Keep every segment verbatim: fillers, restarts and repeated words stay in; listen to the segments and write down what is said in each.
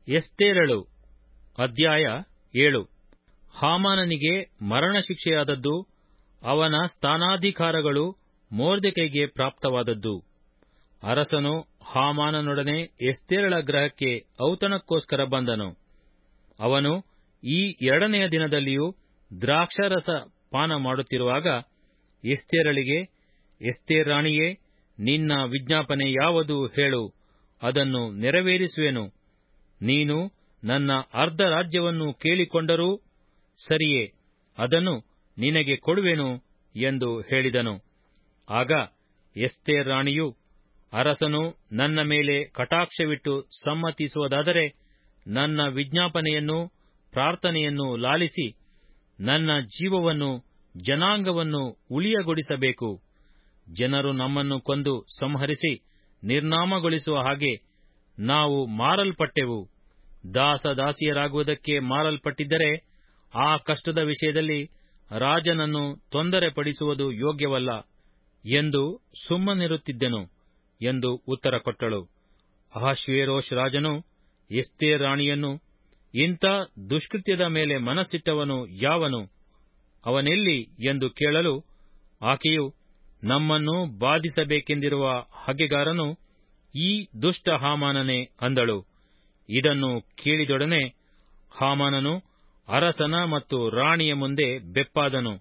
ಎಸ್ತೇರಳು ಅಧ್ಯಾಯ ಏಳು. ಹಾಮಾನನಿಗೆ ಮರಣಶಿಕ್ಷೆಯಾದದ್ದು, ಅವನ ಸ್ಥಾನಾಧಿಕಾರಗಳು ಮೊರ್ದೆಕೈಗೆ ಪ್ರಾಪ್ತವಾದದ್ದು. ಅರಸನು ಹಾಮಾನನೊಡನೆ ಎಸ್ತೇರಳ ಗೃಹಕ್ಕೆ ಔತಣಕ್ಕೋಸ್ಕರ ಬಂದನು. ಅವನು ಈ ಎರಡನೆಯ ದಿನದಲ್ಲಿಯೂ ದ್ರಾಕ್ಷಾರಸ ಪಾನ ಮಾಡುತ್ತಿರುವಾಗ ಎಸ್ತೇರಳಿಗೆ, ಎಸ್ತೇರ್ ರಾಣಿಯೇ, ನಿನ್ನ ವಿಜ್ಞಾಪನೆ ಯಾವುದು ಹೇಳು, ಅದನ್ನು ನೆರವೇರಿಸುವೆನು. ನೀನು ನನ್ನ ಅರ್ಧ ರಾಜ್ಯವನ್ನು ಕೇಳಿಕೊಂಡರೂ ಸರಿಯೇ, ಅದನ್ನು ನಿನಗೆ ಕೊಡುವೆನು ಎಂದು ಹೇಳಿದನು. ಆಗ ಎಸ್ತೇರ್ ರಾಣಿಯು, ಅರಸನು ನನ್ನ ಮೇಲೆ ಕಟಾಕ್ಷವಿಟ್ಟು ಸಮ್ಮತಿಸುವುದಾದರೆ ನನ್ನ ವಿಜ್ಞಾಪನೆಯನ್ನು ಪ್ರಾರ್ಥನೆಯನ್ನು ಲಾಲಿಸಿ ನನ್ನ ಜೀವವನ್ನು ಜನಾಂಗವನ್ನು ಉಳಿಯಗೊಳಿಸಬೇಕು. ಜನರು ನಮ್ಮನ್ನು ಕೊಂದು ಸಂಹರಿಸಿ ನಿರ್ನಾಮಗೊಳಿಸುವ ಹಾಗೆ ನಾವು ಮಾರಲ್ಪಟ್ಟೆವು. ದಾಸದಾಸಿಯರಾಗುವುದಕ್ಕೆ ಮಾರಲ್ಪಟ್ಟಿದ್ದರೆ ಆ ಕಷ್ಟದ ವಿಷಯದಲ್ಲಿ ರಾಜನನ್ನು ತೊಂದರೆಪಡಿಸುವುದು ಯೋಗ್ಯವಲ್ಲ ಎಂದು ಸುಮ್ಮನಿರುತ್ತಿದ್ದೆನು ಎಂದು ಉತ್ತರ ಕೊಟ್ಟಳು. ಅಹಷ್ವೇರೋಷ್ ರಾಜನು ಎಸ್ತೇರ್ ರಾಣಿಯನ್ನು, ಇಂಥ ದುಷ್ಕೃತ್ಯದ ಮೇಲೆ ಮನಸ್ಸಿಟ್ಟವನು ಯಾವನು, ಅವನೆಲ್ಲಿ ಎಂದು ಕೇಳಲು, ಆಕೆಯು, ನಮ್ಮನ್ನು ಬಾಧಿಸಬೇಕೆಂದಿರುವ ಹಗೆಗಾರನು ಈ ದುಷ್ಟ ಹಾಮಾನನೇ ಅಂದಳು. ಇದನ್ನು ಕೇಳಿದೊಡನೆ ಹಾಮಾನನು ಅರಸನ ಮತ್ತು ರಾಣಿಯ ಮುಂದೆ ಬೆಪ್ಪಾದನು.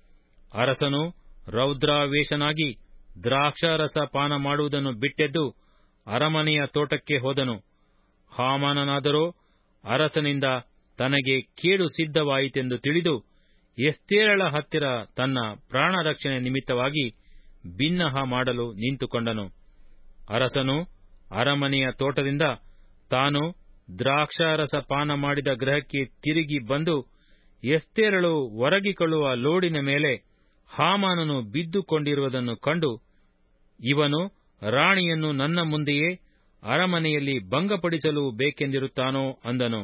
ಅರಸನು ರೌದ್ರಾವೇಶನಾಗಿ ದ್ರಾಕ್ಷಾರಸ ಪಾನ ಮಾಡುವುದನ್ನು ಬಿಟ್ಟೆದ್ದು ಅರಮನೆಯ ತೋಟಕ್ಕೆ ಹೋದನು. ಹಾಮಾನನಾದರೋ ಅರಸನಿಂದ ತನಗೆ ಕೇಡು ಸಿದ್ಧವಾಯಿತೆಂದು ತಿಳಿದು ಎಸ್ತೇರಳ ಹತ್ತಿರ ತನ್ನ ಪ್ರಾಣರಕ್ಷಣೆ ನಿಮಿತ್ತವಾಗಿ ಬಿನ್ನಹ ಮಾಡಲು ನಿಂತುಕೊಂಡನು. ಅರಸನು ಅರಮನೆಯ ತೋಟದಿಂದ ತಾನು ದ್ರಾಕ್ಷಾರಸ ಪಾನ ಮಾಡಿದ ಗೃಹಕ್ಕೆ ತಿರುಗಿ ಬಂದು ಎಸ್ತೇರಳು ಒರಗಿಕೊಳ್ಳುವ ಲೋಡಿನ ಮೇಲೆ ಹಾಮಾನನು ಬಿದ್ದುಕೊಂಡಿರುವುದನ್ನು ಕಂಡು, ಇವನು ರಾಣಿಯನ್ನು ನನ್ನ ಮುಂದೆಯೇ ಅರಮನೆಯಲ್ಲಿ ಭಂಗಪಡಿಸಲು ಬೇಕೆಂದಿರುತ್ತಾನೋ ಅಂದನು.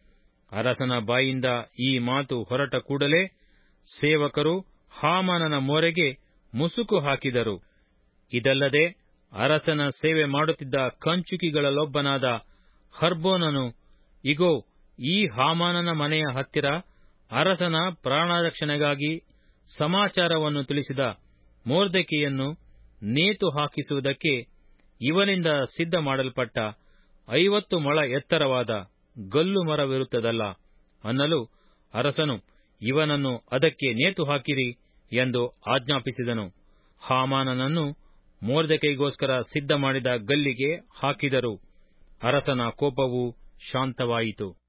ಅರಸನ ಬಾಯಿಂದ ಈ ಮಾತು ಹೊರಟ ಕೂಡಲೇ ಸೇವಕರು ಹಾಮಾನನ ಮೋರೆಗೆ ಮುಸುಕು ಹಾಕಿದರು. ಇದಲ್ಲದೆ ಅರಸನ ಸೇವೆ ಮಾಡುತ್ತಿದ್ದ ಕಂಚುಕಿಗಳಲ್ಲೊಬ್ಬನಾದ ಹರ್ಬೋನನು, ಇಗೋ, ಈ ಹಾಮಾನನ ಮನೆಯ ಹತ್ತಿರ ಅರಸನ ಪ್ರಾಣರಕ್ಷಣೆಗಾಗಿ ಸಮಾಚಾರವನ್ನು ತಿಳಿಸಿದ ಮೊರ್ದೆಕೈಯನ್ನು ನೇತು ಹಾಕಿಸುವುದಕ್ಕೆ ಇವನಿಂದ ಸಿದ್ಧ ಮಾಡಲ್ಪಟ್ಟ ಐವತ್ತು ಮೊಳ ಎತ್ತರವಾದ ಗಲ್ಲು ಮರವಿರುತ್ತದಲ್ಲ ಅನ್ನಲು, ಅರಸನು, ಇವನನ್ನು ಅದಕ್ಕೆ ನೇತು ಹಾಕಿರಿ ಎಂದು ಆಜ್ಞಾಪಿಸಿದನು. ಹಾಮಾನನನ್ನು ಮೊರ್ದೆಕೈಗೋಸ್ಕರ ಸಿದ್ಧ ಮಾಡಿದ ಗಲ್ಲಿಗೆ ಹಾಕಿದರು. ಅರಸನ ಕೋಪವು ಶಾಂತವಾಯಿತು.